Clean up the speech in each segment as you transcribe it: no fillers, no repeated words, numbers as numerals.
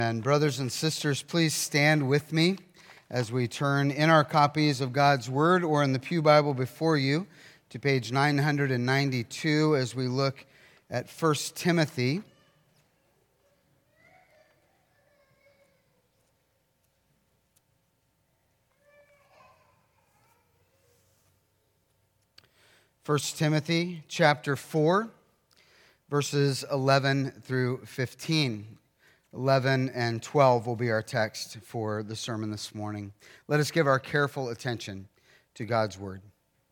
And brothers and sisters, please stand with me as we turn in our copies of God's Word or in the Pew Bible before you to page 992 as we look at 1 Timothy. First Timothy chapter 4, verses 11 through 15. 11 and 12 will be our text for the sermon this morning. Let us give our careful attention to God's word.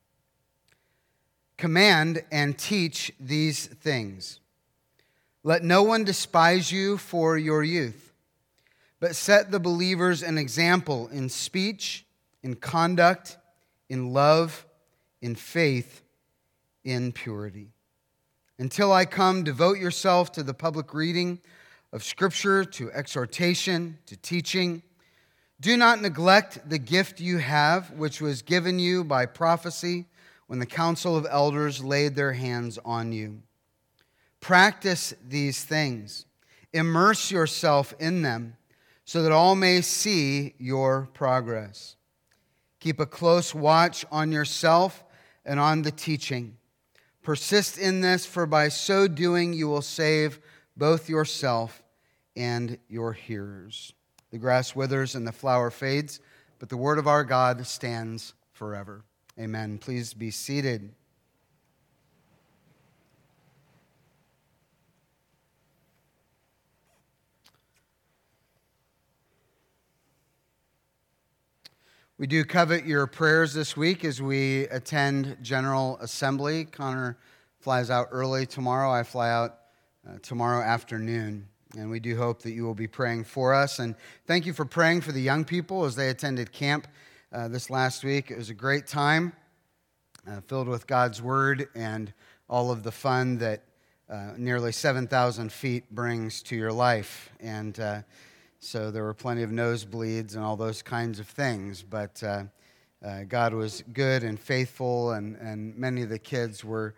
Command and teach these things. Let no one despise you for your youth, but set the believers an example in speech, in conduct, in love, in faith, in purity. Until I come, devote yourself to the public reading of Scripture, to exhortation, to teaching. Do not neglect the gift you have, which was given you by prophecy when the council of elders laid their hands on you. Practice these things. Immerse yourself in them, so that all may see your progress. Keep a close watch on yourself and on the teaching. Persist in this, for by so doing you will save both yourself and your hearers. The grass withers and the flower fades, but the word of our God stands forever. Amen. Please be seated. We do covet your prayers this week as we attend General Assembly. Connor flies out early tomorrow. I fly out tomorrow afternoon. And we do hope that you will be praying for us. And thank you for praying for the young people as they attended camp this last week. It was a great time filled with God's Word and all of the fun that nearly 7,000 feet brings to your life. And so there were plenty of nosebleeds and all those kinds of things. But God was good and faithful, and many of the kids were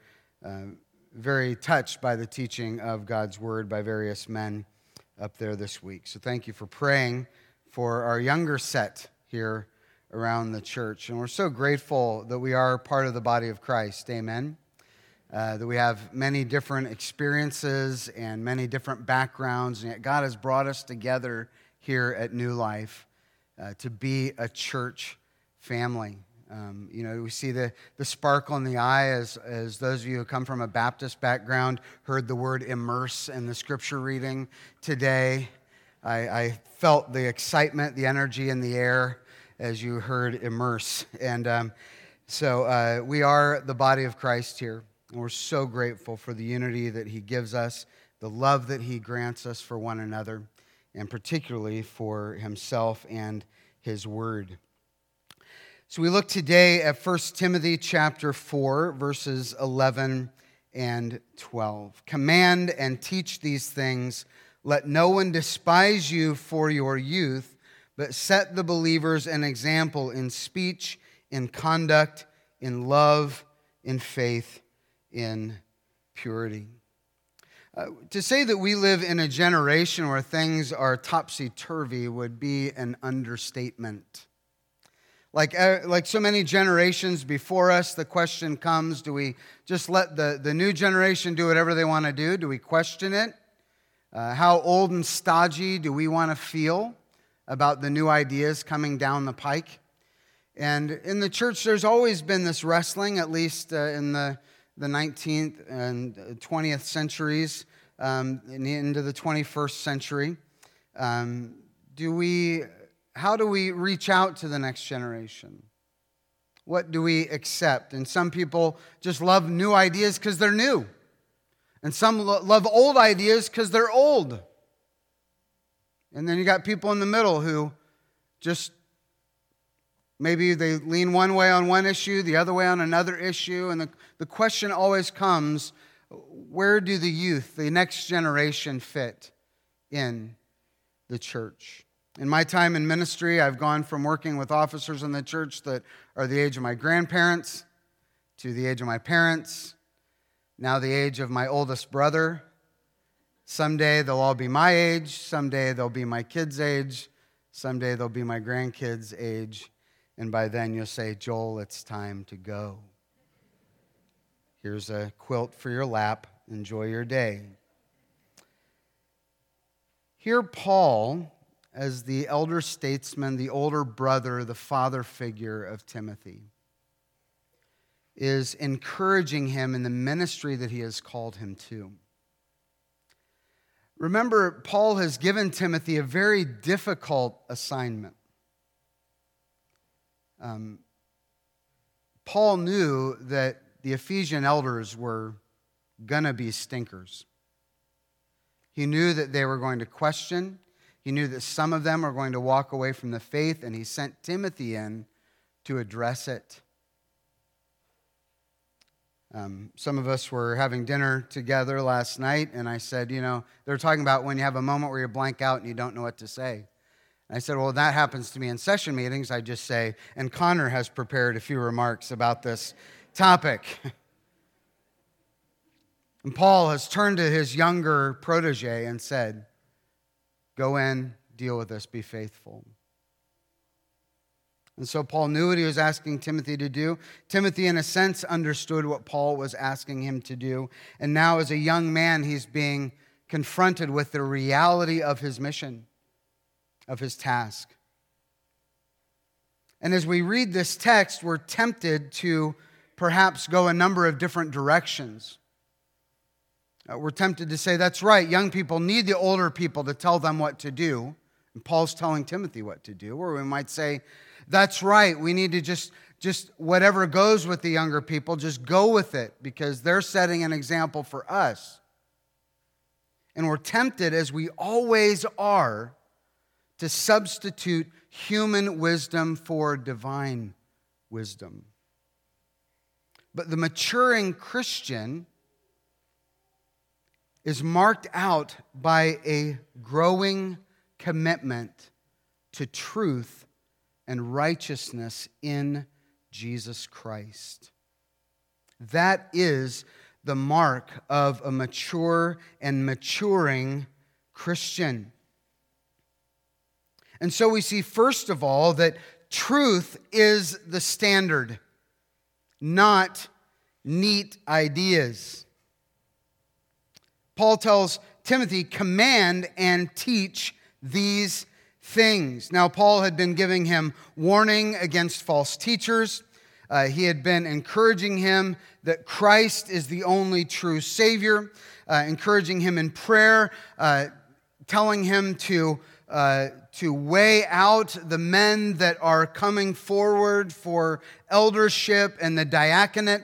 very touched by the teaching of God's Word by various men up there this week. So thank you for praying for our younger set here around the church. And we're so grateful that we are part of the body of Christ. Amen. That we have many different experiences and many different backgrounds, and yet God has brought us together here at New Life to be a church family. We see the sparkle in the eye as those of you who come from a Baptist background heard the word immerse in the scripture reading today. I felt the excitement, the energy in the air as you heard immerse. And so we are the body of Christ here. And we're so grateful for the unity that He gives us, the love that He grants us for one another, and particularly for Himself and His Word. So we look today at 1 Timothy chapter 4, verses 11 and 12. Command and teach these things. Let no one despise you for your youth, but set the believers an example in speech, in conduct, in love, in faith, in purity. To say that we live in a generation where things are topsy-turvy would be an understatement. Like so many generations before us, the question comes, do we just let the new generation do whatever they want to do? Do we question it? How old and stodgy do we want to feel about the new ideas coming down the pike? And in the church, there's always been this wrestling, at least in the 19th and 20th centuries, into the 21st century. How do we reach out to the next generation? What do we accept? And some people just love new ideas because they're new. And some love old ideas because they're old. And then you got people in the middle who just, maybe they lean one way on one issue, the other way on another issue. And the question always comes, where do the youth, the next generation, fit in the church? In my time in ministry, I've gone from working with officers in the church that are the age of my grandparents to the age of my parents, now the age of my oldest brother, Someday they'll all be my age. Someday they'll be my kids' age. Someday they'll be my grandkids' age. And by then you'll say, Joel, it's time to go. Here's a quilt for your lap. Enjoy your day. Here Paul, as the elder statesman, the older brother, the father figure of Timothy, is encouraging him in the ministry that he has called him to. Remember, Paul has given Timothy a very difficult assignment. Paul knew that the Ephesian elders were going to be stinkers. He knew that they were going to question. He knew that some of them were going to walk away from the faith, and he sent Timothy in to address it. Some of us were having dinner together last night, and I said, they're talking about when you have a moment where you blank out and you don't know what to say. And I said, well, that happens to me in session meetings. I just say, and Connor has prepared a few remarks about this topic. And Paul has turned to his younger protege and said, go in, deal with this, be faithful. And so Paul knew what he was asking Timothy to do. Timothy, in a sense, understood what Paul was asking him to do. And now, as a young man, he's being confronted with the reality of his mission, of his task. And as we read this text, we're tempted to perhaps go a number of different directions. We're tempted to say, that's right, young people need the older people to tell them what to do. And Paul's telling Timothy what to do. Or we might say, that's right, we need to just whatever goes with the younger people, just go with it because they're setting an example for us. And we're tempted, as we always are, to substitute human wisdom for divine wisdom. But the maturing Christian is marked out by a growing commitment to truth and righteousness in Jesus Christ. That is the mark of a mature and maturing Christian. And so we see, first of all, that truth is the standard, not neat ideas. Paul tells Timothy, command and teach these things. Now, Paul had been giving him warning against false teachers. He had been encouraging him that Christ is the only true Savior, encouraging him in prayer, telling him to weigh out the men that are coming forward for eldership and the diaconate.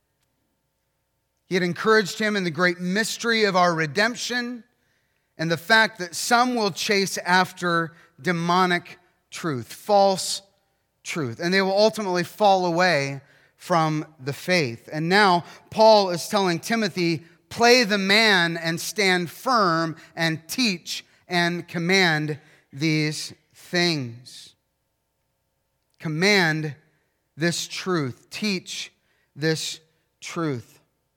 He had encouraged him in the great mystery of our redemption and the fact that some will chase after demonic truth, false truth, and they will ultimately fall away from the faith. And now Paul is telling Timothy, play the man and stand firm and teach and command these things. Command this truth. Teach this truth.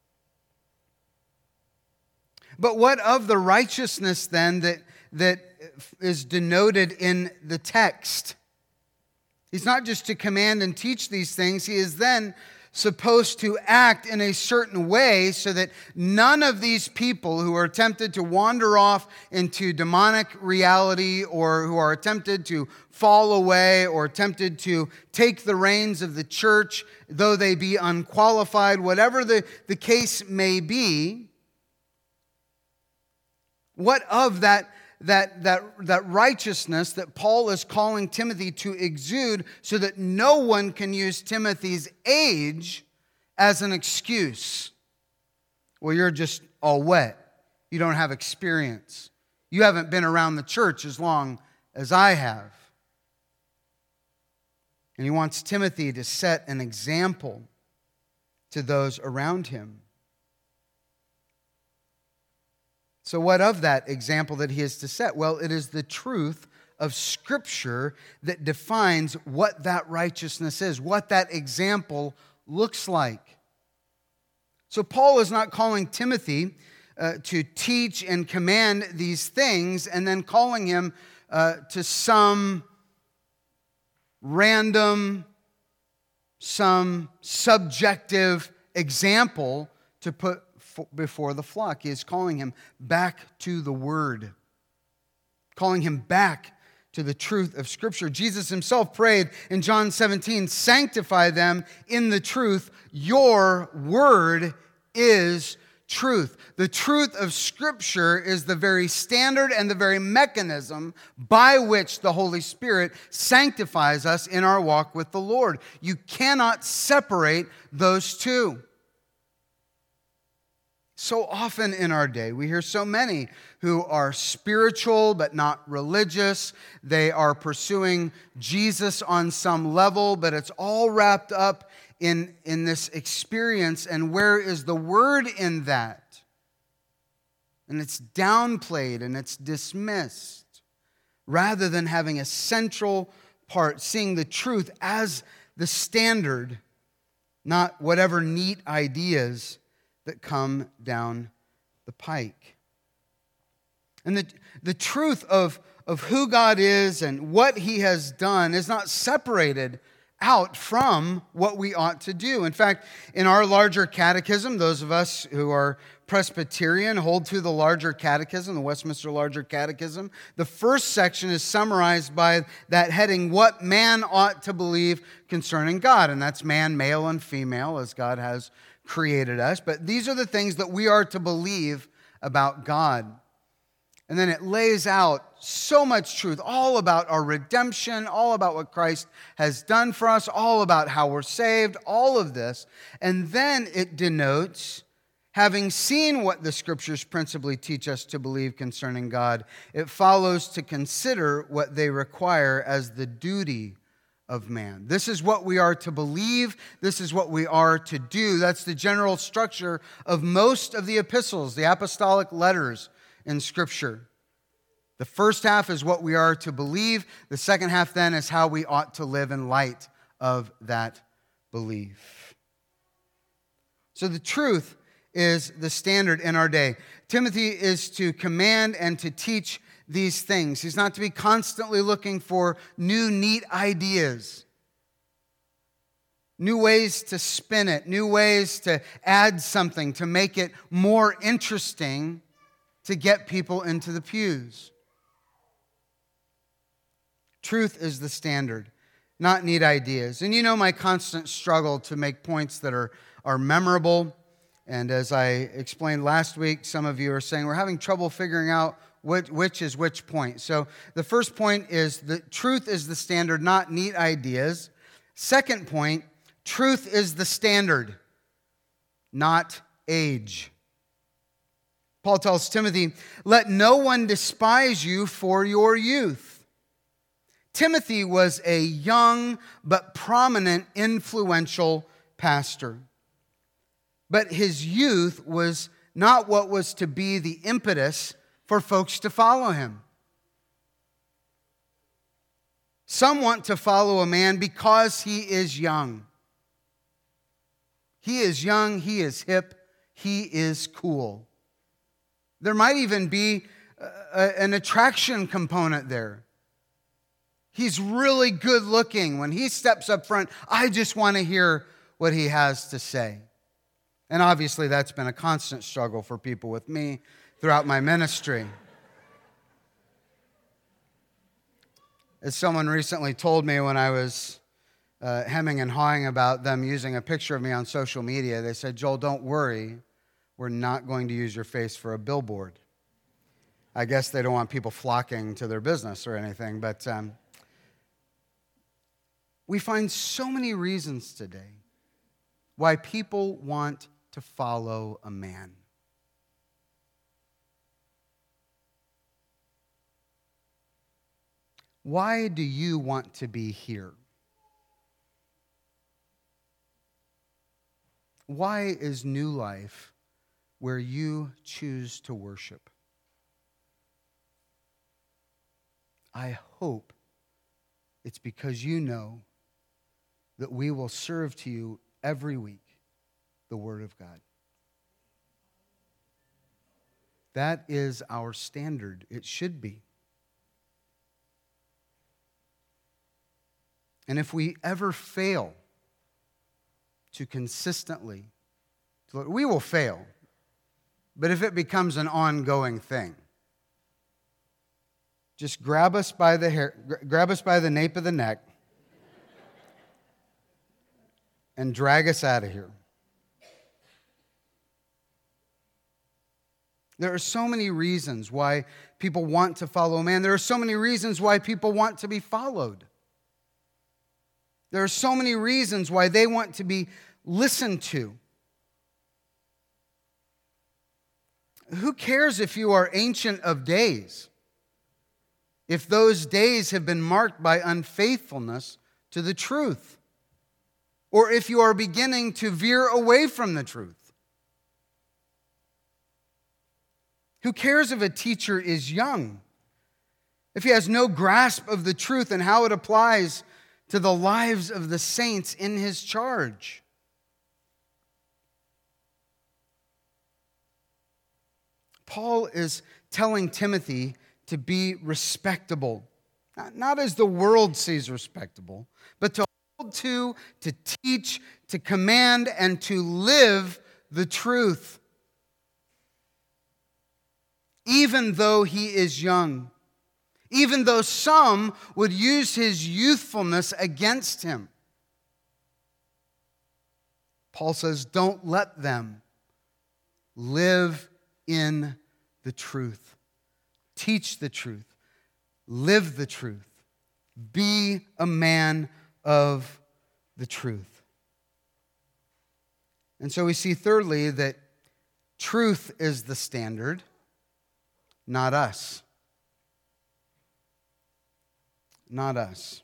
But what of the righteousness then that is denoted in the text? He's not just to command and teach these things. He is then supposed to act in a certain way so that none of these people who are tempted to wander off into demonic reality or who are tempted to fall away or tempted to take the reins of the church, though they be unqualified, whatever the case may be, what of that righteousness that Paul is calling Timothy to exude so that no one can use Timothy's age as an excuse? Well, you're just all wet. You don't have experience. You haven't been around the church as long as I have. And he wants Timothy to set an example to those around him. So what of that example that he is to set? Well, it is the truth of Scripture that defines what that righteousness is, what that example looks like. So Paul is not calling Timothy to teach and command these things, and then calling him to some random, some subjective example to put before the flock. He is calling him back to the Word, calling him back to the truth of Scripture. Jesus himself prayed in John 17, "Sanctify them in the truth. Your word is truth." The truth of Scripture is the very standard and the very mechanism by which the Holy Spirit sanctifies us in our walk with the Lord. You cannot separate those two. So often in our day, we hear so many who are spiritual but not religious. They are pursuing Jesus on some level, but it's all wrapped up in this experience. And where is the Word in that? And it's downplayed and it's dismissed, rather than having a central part, seeing the truth as the standard, not whatever neat ideas that come down the pike. And the truth of who God is and what He has done is not separated out from what we ought to do. In fact, in our larger catechism, those of us who are Presbyterian hold to the larger catechism, the Westminster Larger Catechism. The first section is summarized by that heading, "What man ought to believe concerning God." And that's man, male and female, as God has created us. But these are the things that we are to believe about God. And then it lays out so much truth, all about our redemption, all about what Christ has done for us, all about how we're saved, all of this. And then it denotes, having seen what the Scriptures principally teach us to believe concerning God, it follows to consider what they require as the duty of man. This is what we are to believe. This is what we are to do. That's the general structure of most of the epistles, the apostolic letters in Scripture. The first half is what we are to believe. The second half then is how we ought to live in light of that belief. So the truth is the standard in our day. Timothy is to command and to teach these things. He's not to be constantly looking for new, neat ideas, new ways to spin it, new ways to add something, to make it more interesting, to get people into the pews. Truth is the standard, not neat ideas. And you know my constant struggle to make points that are memorable. And as I explained last week, some of you are saying we're having trouble figuring out which is which point. So the first point is that truth is the standard, not neat ideas. Second point, truth is the standard, not age. Paul tells Timothy, "Let no one despise you for your youth." Timothy was a young but prominent, influential pastor. But his youth was not what was to be the impetus for folks to follow him. Some want to follow a man because he is young. He is young, he is hip, he is cool. There might even be an attraction component there. He's really good looking. When he steps up front, I just want to hear what he has to say. And obviously that's been a constant struggle for people with me throughout my ministry. As someone recently told me when I was hemming and hawing about them using a picture of me on social media, they said, "Joel, don't worry, we're not going to use your face for a billboard." I guess they don't want people flocking to their business or anything, but we find so many reasons today why people want to follow a man. Why do you want to be here? Why is New Life where you choose to worship? I hope it's because you know that we will serve to you every week the Word of God. That is our standard. It should be. And if we ever fail to consistently, we will fail. But if it becomes an ongoing thing, just grab us by the hair, grab us by the nape of the neck, and drag us out of here. There are so many reasons why people want to follow man. There are so many reasons why people want to be followed. There are so many reasons why they want to be listened to. Who cares if you are ancient of days, if those days have been marked by unfaithfulness to the truth, or if you are beginning to veer away from the truth? Who cares if a teacher is young, if he has no grasp of the truth and how it applies to the lives of the saints in his charge? Paul is telling Timothy to be respectable, not as the world sees respectable, but to hold to teach, to command, and to live the truth. Even though he is young, even though some would use his youthfulness against him. Paul says, don't let them. Live in the truth. Teach the truth. Live the truth. Be a man of the truth. And so we see thirdly that truth is the standard, not us. Not us.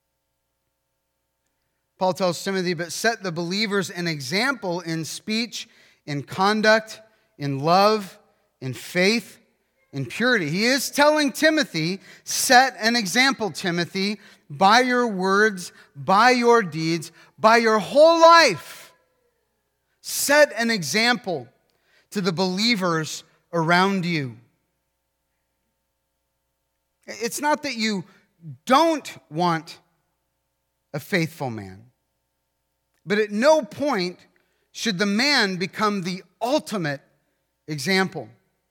Paul tells Timothy, but set the believers an example in speech, in conduct, in love, in faith, in purity. He is telling Timothy, set an example, Timothy, by your words, by your deeds, by your whole life. Set an example to the believers around you. It's not that you don't want a faithful man, but at no point should the man become the ultimate example.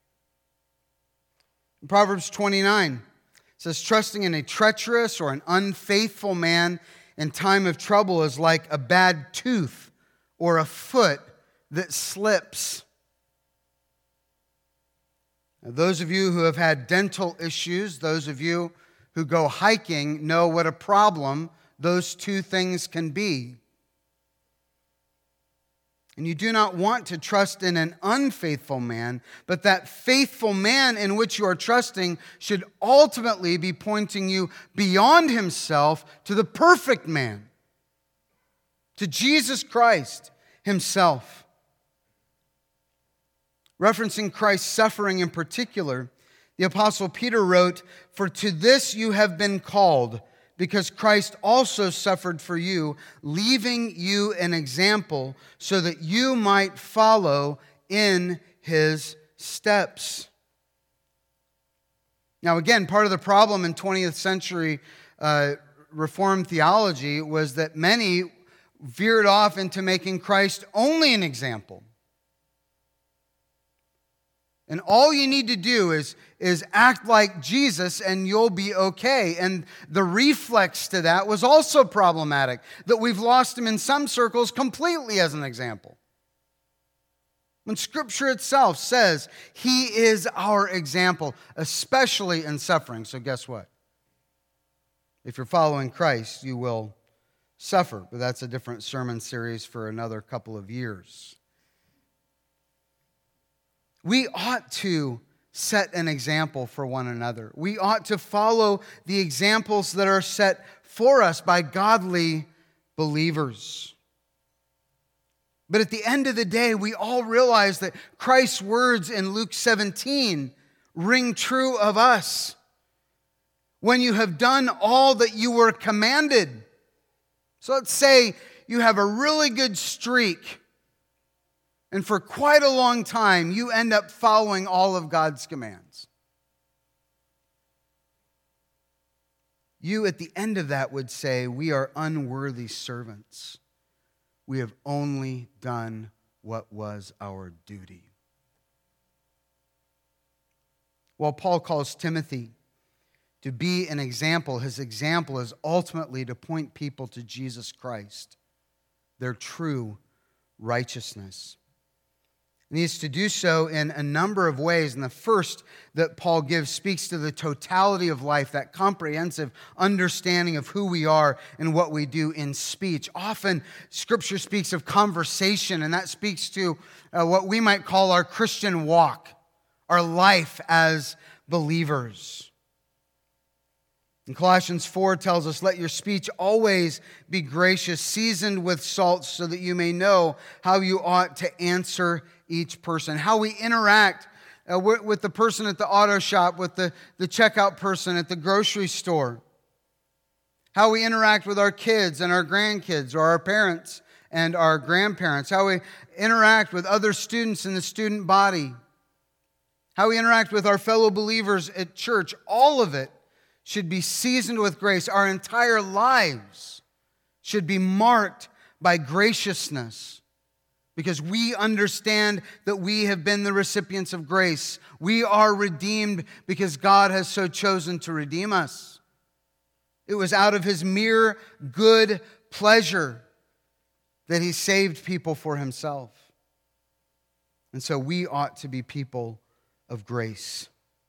In Proverbs 29, it says, trusting in a treacherous or an unfaithful man in time of trouble is like a bad tooth or a foot that slips. Now, those of you who have had dental issues, those of you who go hiking know what a problem those two things can be. And you do not want to trust in an unfaithful man, but that faithful man in which you are trusting should ultimately be pointing you beyond himself to the perfect man, to Jesus Christ himself. Referencing Christ's suffering in particular, the Apostle Peter wrote, "For to this you have been called, because Christ also suffered for you, leaving you an example so that you might follow in his steps." Now again, part of the problem in 20th century Reformed theology was that many veered off into making Christ only an example. And all you need to do is act like Jesus and you'll be okay. And the reflex to that was also problematic, that we've lost him in some circles completely as an example. When Scripture itself says he is our example, especially in suffering. So guess what? If you're following Christ, you will suffer. But that's a different sermon series for another couple of years. We ought to set an example for one another. We ought to follow the examples that are set for us by godly believers. But at the end of the day, we all realize that Christ's words in Luke 17 ring true of us. When you have done all that you were commanded. So let's say you have a really good streak And for quite a long time, you end up following all of God's commands. You, at the end of that, would say, we are unworthy servants. We have only done what was our duty. While Paul calls Timothy to be an example, his example is ultimately to point people to Jesus Christ, their true righteousness. And he is to do so in a number of ways. And the first that Paul gives speaks to the totality of life, that comprehensive understanding of who we are and what we do in speech. Often, Scripture speaks of conversation, and that speaks to what we might call our Christian walk, our life as believers. And Colossians 4 tells us, let your speech always be gracious, seasoned with salt, so that you may know how you ought to answer each person. How we interact with the person at the auto shop, with the checkout person at the grocery store. How we interact with our kids and our grandkids, or our parents and our grandparents. How we interact with other students in the student body. How we interact with our fellow believers at church. All of it should be seasoned with grace. Our entire lives should be marked by graciousness, because we understand that we have been the recipients of grace. We are redeemed because God has so chosen to redeem us. It was out of his mere good pleasure that he saved people for himself. And so we ought to be people of grace.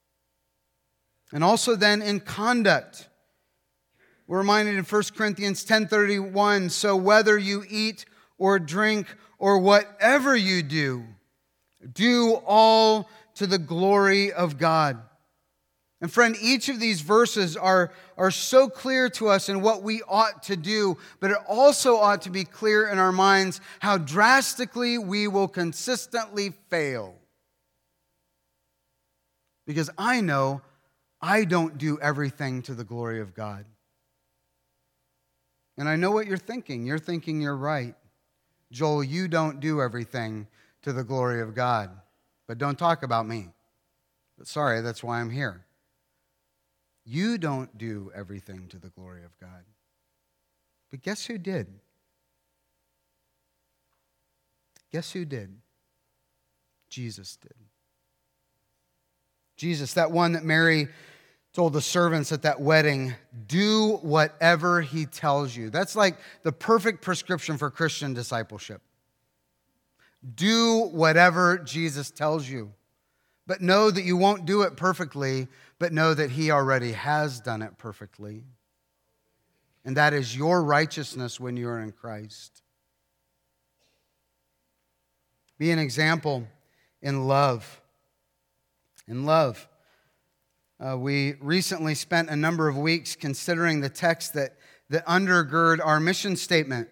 And also then in conduct. We're reminded in 1 Corinthians 10:31, so whether you eat or drink or whatever you do, do all to the glory of God. And friend, each of these verses are so clear to us in what we ought to do, but it also ought to be clear in our minds how drastically we will consistently fail. Because I know I don't do everything to the glory of God. And I know what you're thinking. You're thinking you're right. Joel, you don't do everything to the glory of God. But don't talk about me. But sorry, that's why I'm here. You don't do everything to the glory of God. But guess who did? Guess who did? Jesus did. Jesus, that one that Mary told the servants at that wedding, do whatever he tells you. That's like the perfect prescription for Christian discipleship. Do whatever Jesus tells you. But know that you won't do it perfectly, but know that he already has done it perfectly. And that is your righteousness when you are in Christ. Be an example in love. In love. We recently spent a number of weeks considering the texts that undergird our mission statement.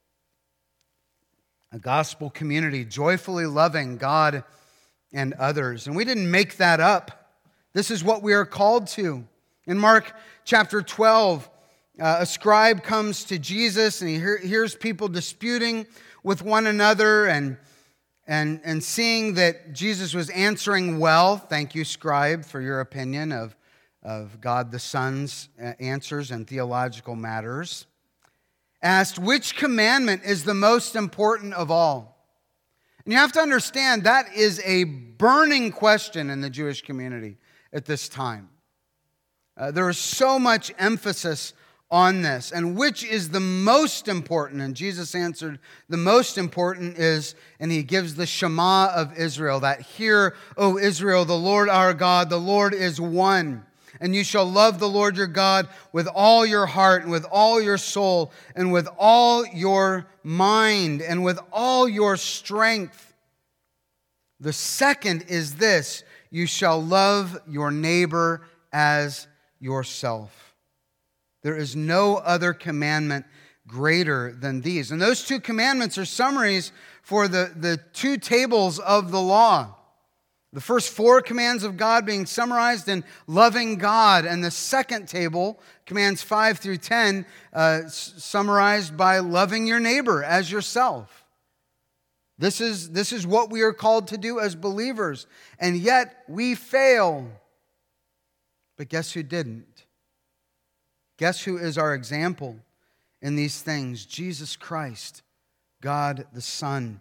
A gospel community joyfully loving God and others. And we didn't make that up. This is what we are called to. In Mark chapter 12, a scribe comes to Jesus and he hears people disputing with one another and seeing that Jesus was answering well. Thank you, scribe, for your opinion of God the Son's answers in theological matters. Asked, which commandment is the most important of all? And you have to understand that is a burning question in the Jewish community at this time. There is so much emphasis on this. And which is the most important? And Jesus answered, the most important is, and he gives the Shema of Israel, that hear, O Israel, the Lord our God, the Lord is one. And you shall love the Lord your God with all your heart and with all your soul and with all your mind and with all your strength. The second is this, you shall love your neighbor as yourself. There is no other commandment greater than these. And those two commandments are summaries for the two tables of the law. The first four commands of God being summarized in loving God, and the second table, commands 5 through 10, summarized by loving your neighbor as yourself. This is what we are called to do as believers. And yet we fail. But guess who didn't? Guess who is our example in these things? Jesus Christ, God the Son.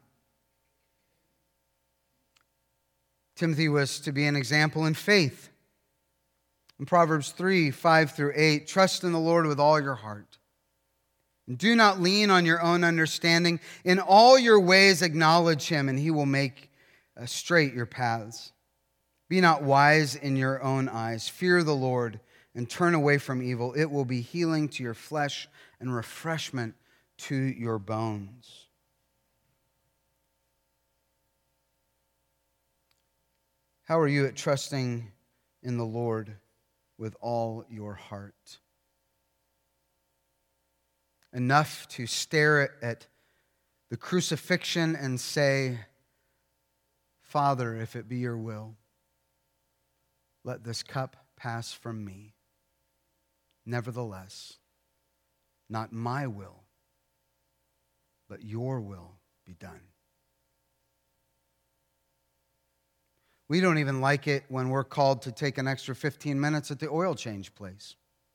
Timothy was to be an example in faith. In Proverbs 3, 5 through 8, trust in the Lord with all your heart. And do not lean on your own understanding. In all your ways acknowledge Him, and He will make straight your paths. Be not wise in your own eyes. Fear the Lord and turn away from evil. It will be healing to your flesh and refreshment to your bones. How are you at trusting in the Lord with all your heart? Enough to stare at the crucifixion and say, Father, if it be your will, let this cup pass from me. Nevertheless, not my will, but your will be done. We don't even like it when we're called to take an extra 15 minutes at the oil change place.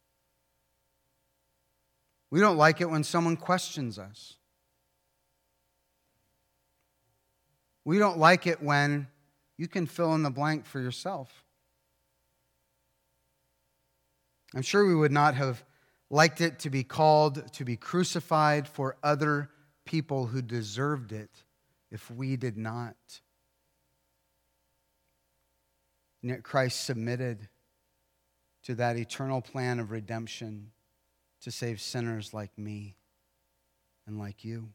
We don't like it when someone questions us. We don't like it when you can fill in the blank for yourself. I'm sure we would not have liked it to be called to be crucified for other people who deserved it if we did not. And yet Christ submitted to that eternal plan of redemption to save sinners like me and like you.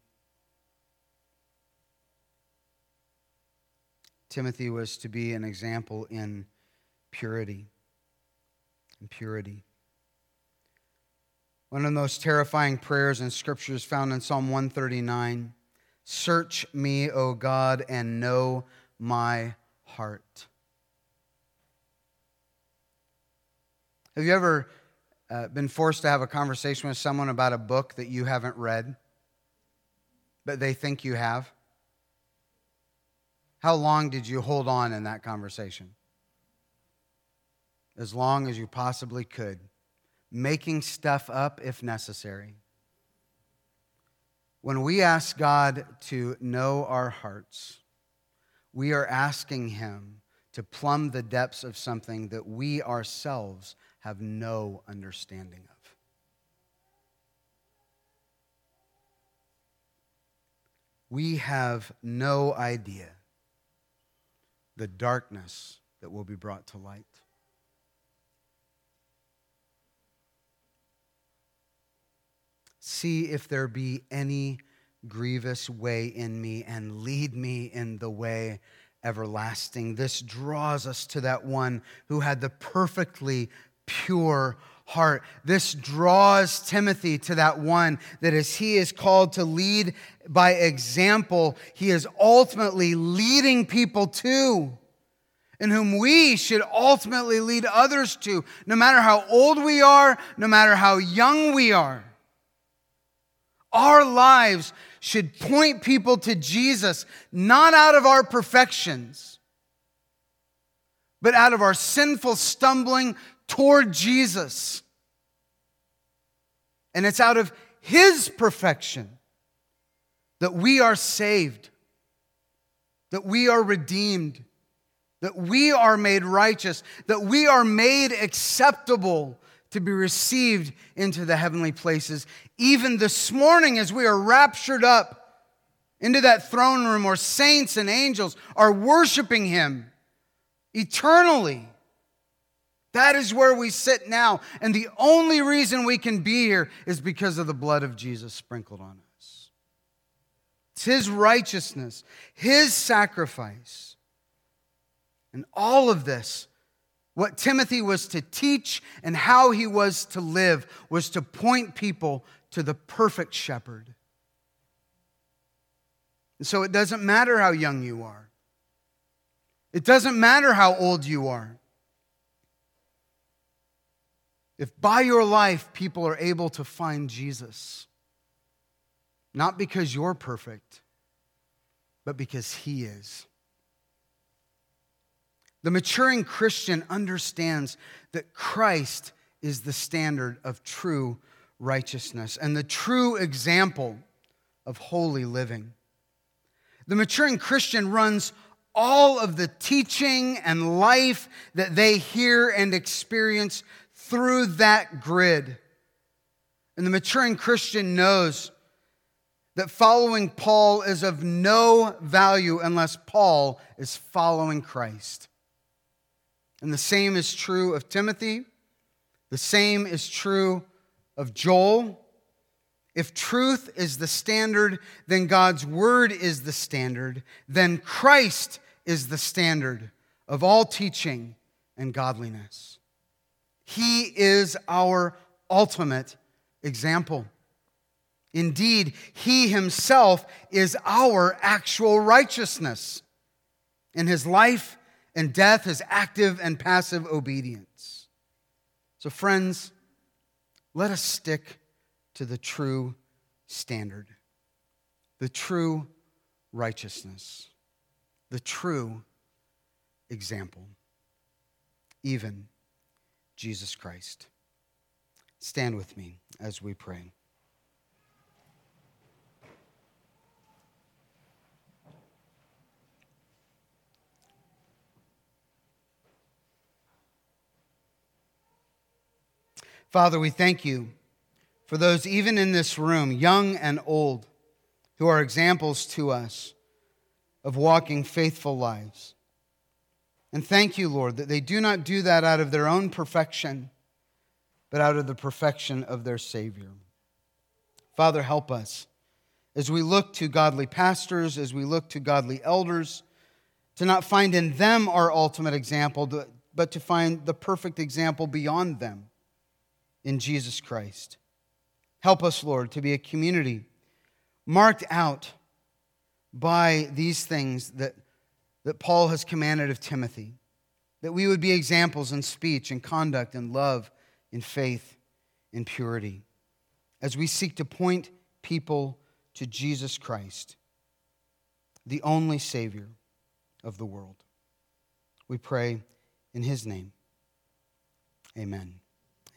Timothy was to be an example in purity. In purity. One of the most terrifying prayers in Scripture is found in Psalm 139. Search me, O God, and know my heart. Have you ever been forced to have a conversation with someone about a book that you haven't read, but they think you have? How long did you hold on in that conversation? As long as you possibly could, making stuff up if necessary. When we ask God to know our hearts, we are asking Him to plumb the depths of something that we ourselves have no understanding of. We have no idea the darkness that will be brought to light. See if there be any grievous way in me, and lead me in the way everlasting. This draws us to that one who had the perfectly pure heart. This draws Timothy to that one that as he is called to lead by example, he is ultimately leading people to, and whom we should ultimately lead others to, no matter how old we are, no matter how young we are. Our lives should point people to Jesus, not out of our perfections, but out of our sinful stumbling toward Jesus. And it's out of His perfection that we are saved, that we are redeemed, that we are made righteous, that we are made acceptable to be received into the heavenly places. Even this morning, as we are raptured up into that throne room where saints and angels are worshiping Him eternally. That is where we sit now. And the only reason we can be here is because of the blood of Jesus sprinkled on us. It's His righteousness, His sacrifice. And all of this, what Timothy was to teach and how he was to live, was to point people to the perfect shepherd. And so it doesn't matter how young you are. It doesn't matter how old you are. If by your life people are able to find Jesus, not because you're perfect, but because he is. The maturing Christian understands that Christ is the standard of true righteousness and the true example of holy living. The maturing Christian runs all of the teaching and life that they hear and experience through that grid. And the maturing Christian knows that following Paul is of no value unless Paul is following Christ. And the same is true of Timothy. The same is true of Joel. If truth is the standard, then God's word is the standard. Then Christ is the standard of all teaching and godliness. He is our ultimate example. Indeed, he himself is our actual righteousness in his life and death, his active and passive obedience. So friends, let us stick to the true standard, the true righteousness, the true example, even Jesus Christ. Stand with me as we pray. Father, we thank you for those even in this room, young and old, who are examples to us of walking faithful lives. And thank you, Lord, that they do not do that out of their own perfection, but out of the perfection of their Savior. Father, help us as we look to godly pastors, as we look to godly elders, to not find in them our ultimate example, but to find the perfect example beyond them in Jesus Christ. Help us, Lord, to be a community marked out by these things that Paul has commanded of Timothy, that we would be examples in speech and conduct and love, in faith, in purity, as we seek to point people to Jesus Christ, the only Savior of the world. We pray in his name. Amen.